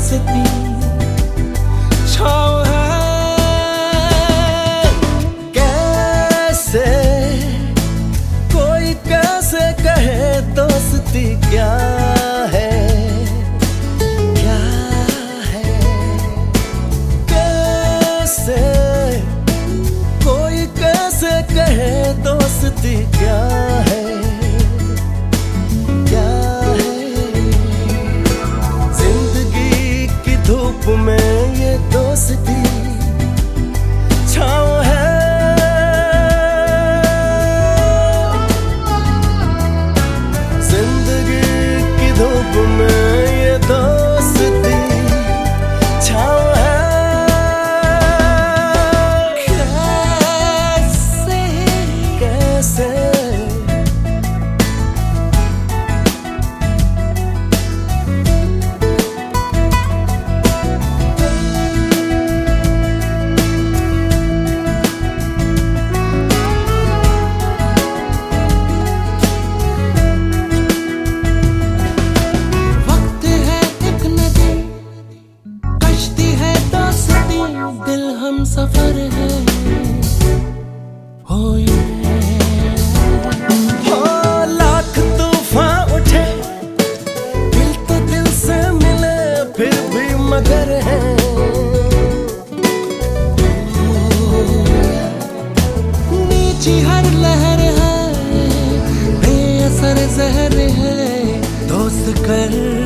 दोस्ती छाँव है। कैसे कोई कैसे कहे दोस्ती क्या है, क्या है। कैसे कोई कैसे कहे दोस्ती क्या है, क्या है। जिंदगी की धूप में ये दोस्ती छाँव है। जिंदगी की धूप में ये दोस्ती छाँव है। कैसे कैसे दिल हम सफर है, हो लाख तूफान उठे, दिल तो दिल से मिले फिर भी मगर है। नीची हर लहर है, बेअसर जहर है, दोस्त कर